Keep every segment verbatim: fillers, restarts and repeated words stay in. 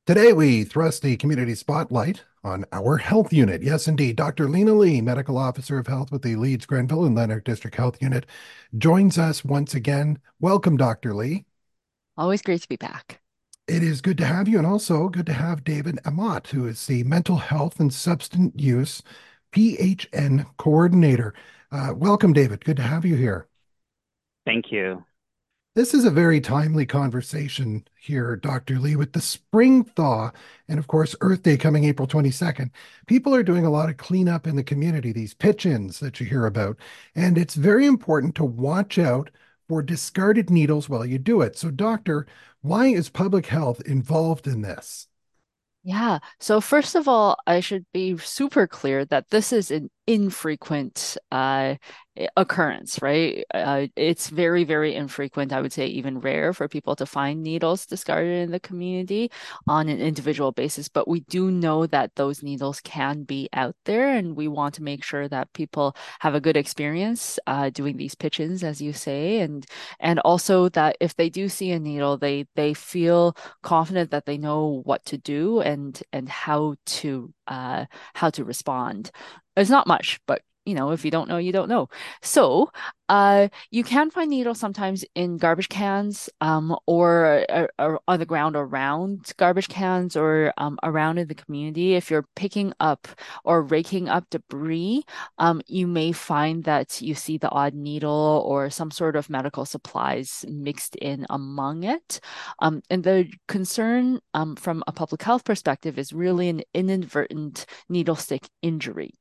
Today, we thrust a community spotlight on our health unit. Yes, indeed. Doctor Lena Lee, Medical Officer of Health with the Leeds, Grenville, and Lanark District Health Unit, joins us once again. Welcome, Doctor Lee. Always great to be back. It is good to have you, and also good to have David Amat, who is the Mental Health and Substance Use P H N Coordinator. Uh, welcome, David. Good to have you here. Thank you. This is a very timely conversation here, Doctor Lee, with the spring thaw and, of course, Earth Day coming April twenty-second. People are doing a lot of cleanup in the community, these pitch-ins that you hear about. And it's very important to watch out for discarded needles while you do it. So, Doctor, why is public health involved in this? Yeah. So first of all, I should be super clear that this is an infrequent uh, occurrence, right? Uh, it's very, very infrequent. I would say even rare for people to find needles discarded in the community on an individual basis. But we do know that those needles can be out there, and we want to make sure that people have a good experience uh, doing these pitch-ins, as you say, and and also that if they do see a needle, they they feel confident that they know what to do and and how to uh, how to respond. It's not much, but you know, if you don't know, you don't know. So, uh, you can find needles sometimes in garbage cans, um, or, or, or on the ground around garbage cans, or um, around in the community. If you're picking up or raking up debris, um, you may find that you see the odd needle or some sort of medical supplies mixed in among it. Um, and the concern, um, from a public health perspective is really an inadvertent needle stick injury.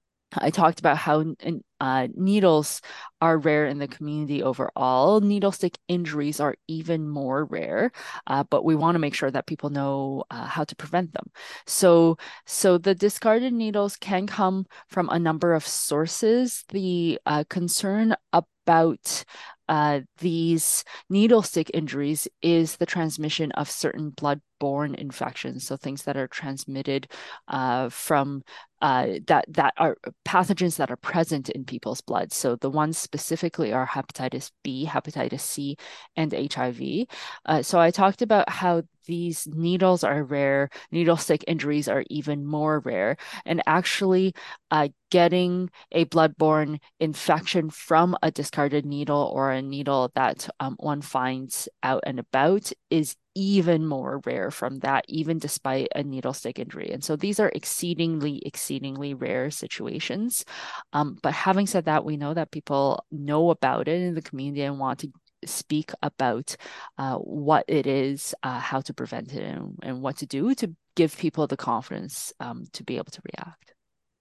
I talked about how uh, needles are rare in the community overall. Needle stick injuries are even more rare, uh, but we want to make sure that people know uh, how to prevent them. So, so the discarded needles can come from a number of sources. The uh, concern about uh, these needle stick injuries is the transmission of certain blood-borne infections, so things that are transmitted uh, from uh, that that are pathogens that are present in people's blood. So the ones specifically are hepatitis B, hepatitis C, and H I V. Uh, so I talked about how these needles are rare, needle stick injuries are even more rare, and actually uh, getting a bloodborne infection from a discarded needle or a needle that um, one finds out and about is even more rare from that, even despite a needle stick injury. And so these are exceedingly, exceedingly rare situations. Um, but having said that, we know that people know about it in the community and want to speak about uh, what it is, uh, how to prevent it, and, and what to do to give people the confidence um, to be able to react.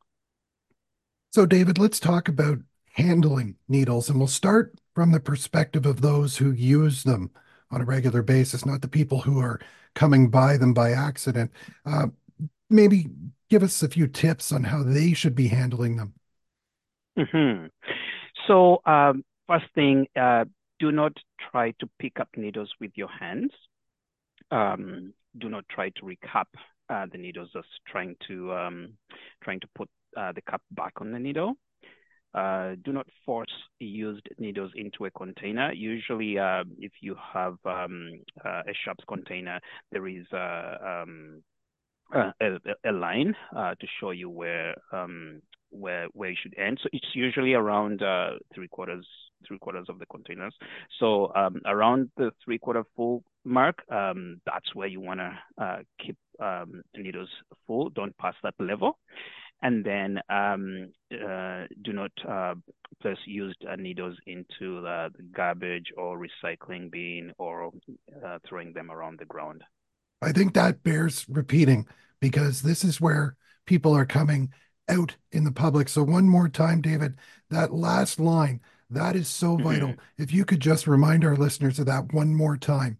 So, David, let's talk about handling needles, and we'll start from the perspective of those who use them on a regular basis, not the people who are coming by them by accident. Uh, maybe give us a few tips on how they should be handling them. hmm So, um, first thing, uh, do not try to pick up needles with your hands. Um, do not try to recap uh, the needles, just trying to um, trying to put uh, the cap back on the needle. Uh, do not force used needles into a container. Usually, uh, if you have um, uh, a sharps container, there is uh, um, uh, a, a line uh, to show you where um, where where you should end. So it's usually around uh, three quarters three quarters of the containers. So um, around the three quarter full mark, um, that's where you want to uh, keep um, needles full. Don't pass that level. And then um, uh, do not uh, place used uh, needles into the, the garbage or recycling bin or uh, throwing them around the ground. I think that bears repeating because this is where people are coming out in the public. So, one more time, David, that last line, that is so Mhm. vital. If you could just remind our listeners of that one more time.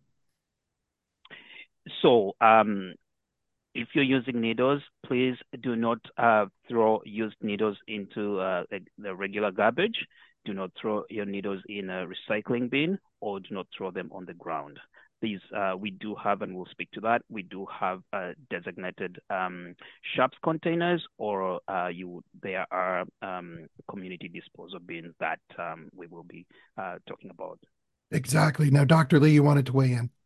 So, um, if you're using needles, please do not uh, throw used needles into uh, the regular garbage. Do not throw your needles in a recycling bin or do not throw them on the ground. These uh, we do have, and we'll speak to that. We do have uh, designated um, sharps containers, or uh, you there are um, community disposal bins that um, we will be uh, talking about. Exactly. Now, Doctor Lee, you wanted to weigh in.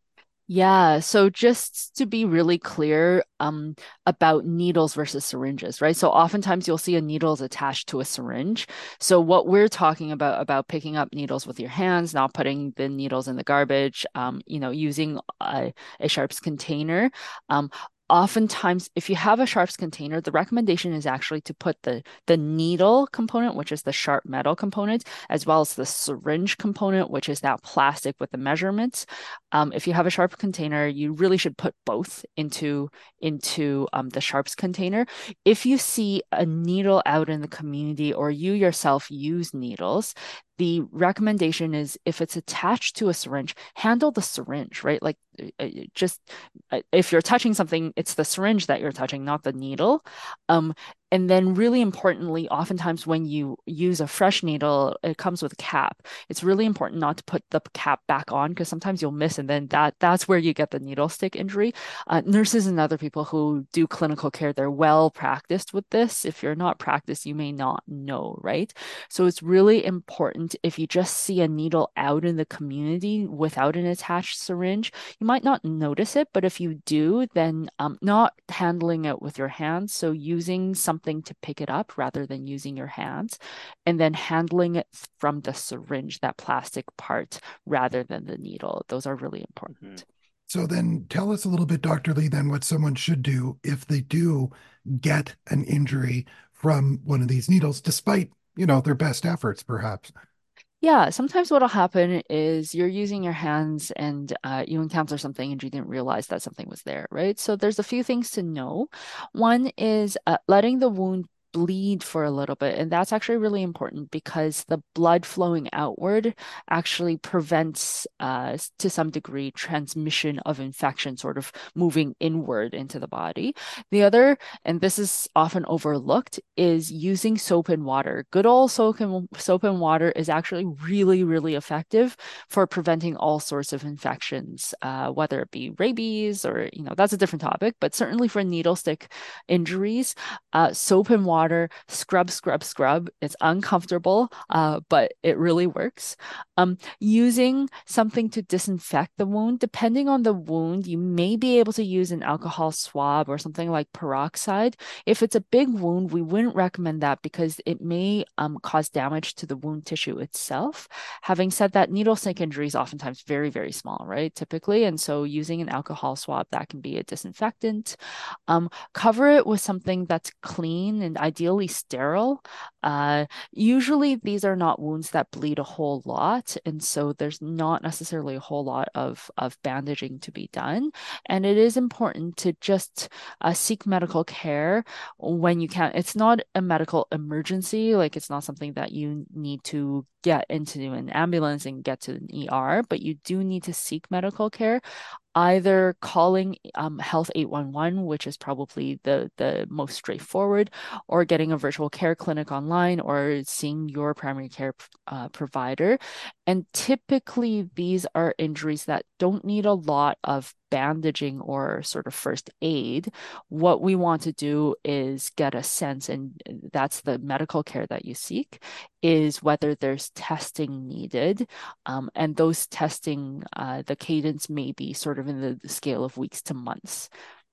Yeah, so just to be really clear, um, about needles versus syringes, right? So oftentimes you'll see a needle is attached to a syringe. So what we're talking about about picking up needles with your hands, not putting the needles in the garbage, um, you know, using a, a sharps container. Um, Oftentimes, if you have a sharps container, the recommendation is actually to put the the needle component, which is the sharp metal component, as well as the syringe component, which is that plastic with the measurements. Um, if you have a sharp container, you really should put both into into um, the sharps container. If you see a needle out in the community or you yourself use needles, the recommendation is if it's attached to a syringe, handle the syringe, right? Like uh, uh, just uh, if you're touching something, it's the syringe that you're touching, not the needle. Um, and then really importantly, oftentimes when you use a fresh needle, it comes with a cap. It's really important not to put the cap back on because sometimes you'll miss, and then that that's where you get the needle stick injury. Uh, nurses and other people who do clinical care, they're well practiced with this. If you're not practiced, you may not know, right? So it's really important if you just see a needle out in the community without an attached syringe, you might not notice it, but if you do, then um, not handling it with your hands. So using something to pick it up rather than using your hands, and then handling it from the syringe, that plastic part, rather than the needle. Those are really Mhm. important. So then tell us a little bit, Doctor Lee, then what someone should do if they do get an injury from one of these needles, despite, you know, their best efforts, perhaps. Yeah, sometimes what'll happen is you're using your hands and uh, you encounter something and you didn't realize that something was there, right? So there's a few things to know. One is uh, letting the wound bleed for a little bit. And that's actually really important because the blood flowing outward actually prevents, uh, to some degree, transmission of infection, sort of moving inward into the body. The other, and this is often overlooked, is using soap and water. Good old soap and soap and water is actually really, really effective for preventing all sorts of infections, uh, whether it be rabies or, you know, that's a different topic, but certainly for needle stick injuries, uh, soap and water, scrub, scrub, scrub. It's uncomfortable, uh, but it really works. Um, using something to disinfect the wound, depending on the wound, you may be able to use an alcohol swab or something like peroxide. If it's a big wound, we wouldn't recommend that because it may um, cause damage to the wound tissue itself. Having said that, needle stick injury is oftentimes very, very small, right? Typically. And so using an alcohol swab, that can be a disinfectant. Um, cover it with something that's clean and ideally sterile. Uh, Usually, these are not wounds that bleed a whole lot, and so there's not necessarily a whole lot of, of bandaging to be done. And it is important to just uh, seek medical care when you can. It's not a medical emergency, like it's not something that you need to get into an ambulance and get to an E R, but you do need to seek medical care, either calling um, Health eight one one, which is probably the, the most straightforward, or getting a virtual care clinic online, or seeing your primary care uh, provider. And typically, these are injuries that don't need a lot of bandaging or sort of first aid. What we want to do is get a sense, and that's the medical care that you seek, is whether there's testing needed, um, and those testing, uh, the cadence may be sort of in the, the scale of weeks to months.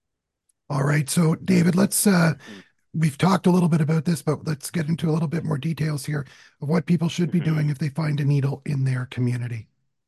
All right. So, David, let's, uh, Mhm. we've talked a little bit about this, but let's get into a little bit more details here of what people should be doing Mhm. if they find a needle in their community.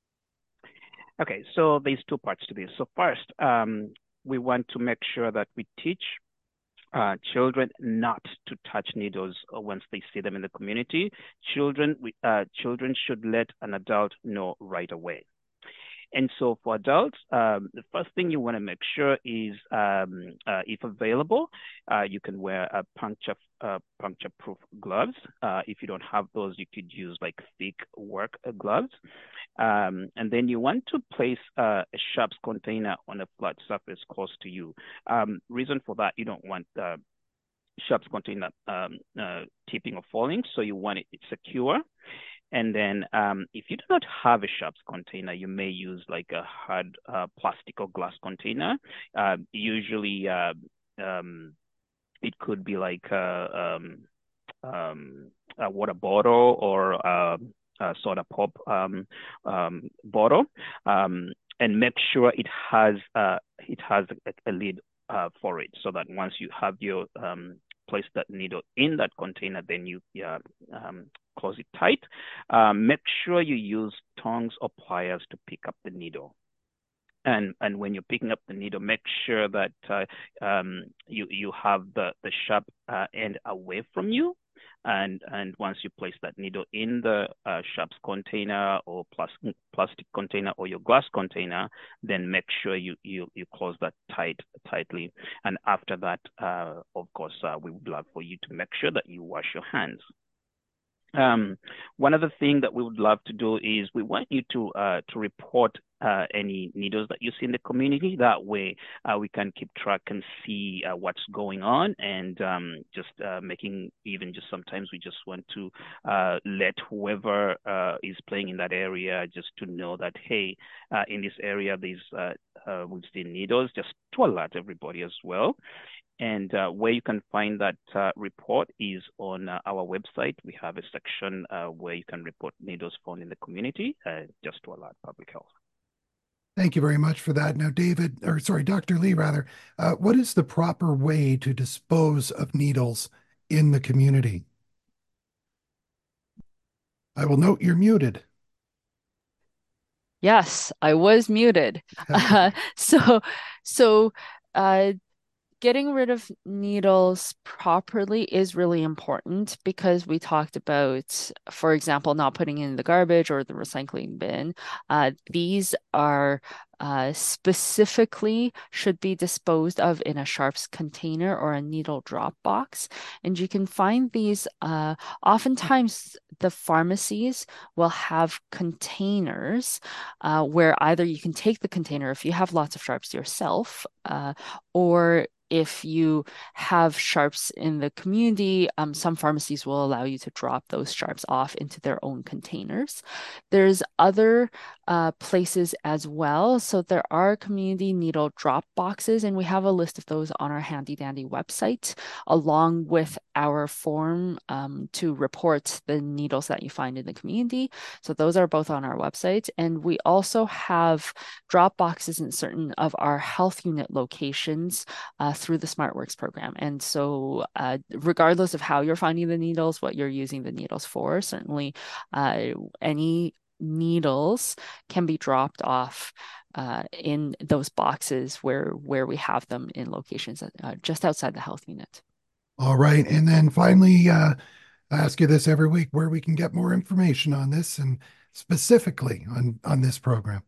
Okay, so there's two parts to this. So first, um, we want to make sure that we teach uh, children not to touch needles uh, once they see them in the community. Children, we, uh, children should let an adult know right away. And so for adults, um, the first thing you want to make sure is, um, uh, if available, uh, you can wear a puncture uh, puncture proof gloves. Uh, if you don't have those, you could use like thick work uh, gloves. Um, and then you want to place uh, a sharps container on a flat surface close to you. Um, reason for that, you don't want uh, sharps container um, uh, tipping or falling, so you want it secure. And then um, if you do not have a sharps container, you may use like a hard uh, plastic or glass container. Uh, usually, uh, um, it could be like a, um, um, a water bottle or a, a soda pop um, um, bottle. Um, and make sure it has uh, it has a, a lid uh, for it, so that once you have your um, place that needle in that container, then you uh, um, close it tight. Uh, make sure you use tongs or pliers to pick up the needle. And and when you're picking up the needle, make sure that uh, um, you you have the the sharp uh, end away from you. And and once you place that needle in the uh, sharps container or plastic plastic container or your glass container, then make sure you you you close that tight tightly. And after that, uh, of course, uh, we would love for you to make sure that you wash your hands. Um, one other thing that we would love to do is we want you to uh, to report uh, any needles that you see in the community. That way, uh, we can keep track and see uh, what's going on, and um, just uh, making even just sometimes we just want to uh, let whoever uh, is playing in that area just to know that, hey, uh, in this area, these uh, uh, we've seen needles, just to alert everybody as well. And uh, where you can find that uh, report is on uh, our website. We have a section uh, where you can report needles found in the community, uh, just to alert public health. Thank you very much for that. Now, David, or sorry, Doctor Lee, rather, uh, what is the proper way to dispose of needles in the community? I will note you're muted. Yes, I was muted. Uh, so, so uh, getting rid of needles properly is really important because we talked about, for example, not putting in the garbage or the recycling bin. Uh, these are uh, specifically should be disposed of in a sharps container or a needle drop box. And you can find these, uh, oftentimes the pharmacies will have containers uh, where either you can take the container if you have lots of sharps yourself, uh, or if you have sharps in the community, um, some pharmacies will allow you to drop those sharps off into their own containers. There's other uh, places as well. So there are community needle drop boxes, and we have a list of those on our handy dandy website, along with our form um, to report the needles that you find in the community. So those are both on our website. And we also have drop boxes in certain of our health unit locations uh, through the SmartWorks program. And so uh, regardless of how you're finding the needles, what you're using the needles for, certainly uh, any needles can be dropped off uh, in those boxes where where we have them in locations uh, just outside the health unit. All right. And then finally, uh, I ask you this every week where we can get more information on this and specifically on, on this program.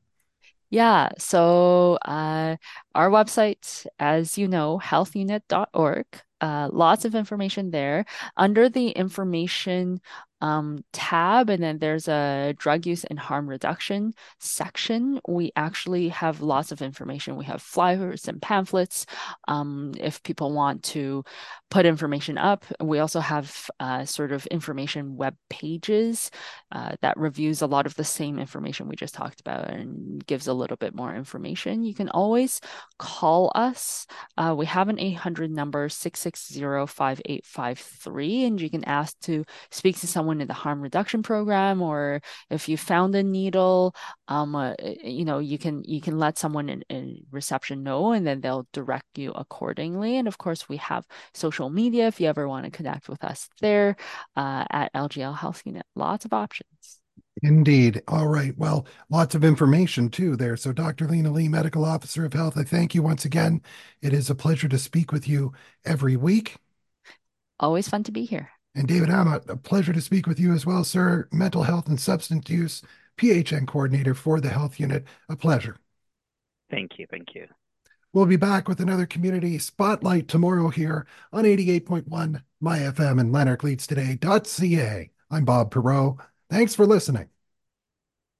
Yeah, so uh, our website, as you know, health unit dot org, uh, lots of information there. Under the information um, tab, and then there's a drug use and harm reduction section. We actually have lots of information. We have flyers and pamphlets um, if people want to put information up. We also have uh, sort of information web pages uh, that reviews a lot of the same information we just talked about and gives a little bit more information. You can always call us. Uh, we have an eight hundred number, six six zero, five eight five three, and you can ask to speak to someone in the harm reduction program, or if you found a needle, um, uh, you know, you can you can let someone in, in reception know, and then they'll direct you accordingly. And of course, we have social media if you ever want to connect with us there uh, at L G L Health Unit. Lots of options. Indeed. All right. Well, lots of information too there. So, Doctor Lena Lee, Medical Officer of Health, I thank you once again. It is a pleasure to speak with you every week. Always fun to be here. And David Ammott, a pleasure to speak with you as well, sir. Mental health and substance use P H N coordinator for the Health Unit. A pleasure. Thank you. Thank you. We'll be back with another community spotlight tomorrow here on eighty-eight point one My F M and Lanark Leads Today dot C A. I'm Bob Perot. Thanks for listening.